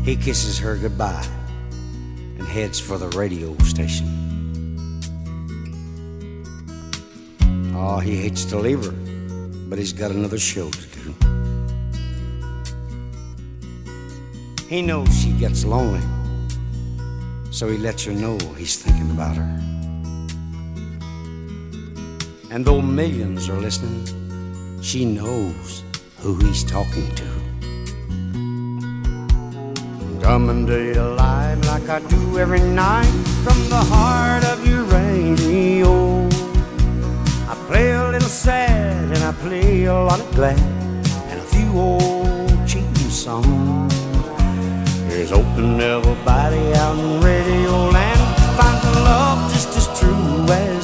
He kisses her goodbye and heads for the radio station. Oh, he hates to leave her, but he's got another show to do. He knows she gets lonely, so he lets her know he's thinking about her. And though millions are listening, she knows who he's talking to. Coming to your life like I do every night from the heart of your radio. I play a little sad and I play a lot of glad and a few old cheating songs. Here's hoping everybody out in radio land finds love just as true as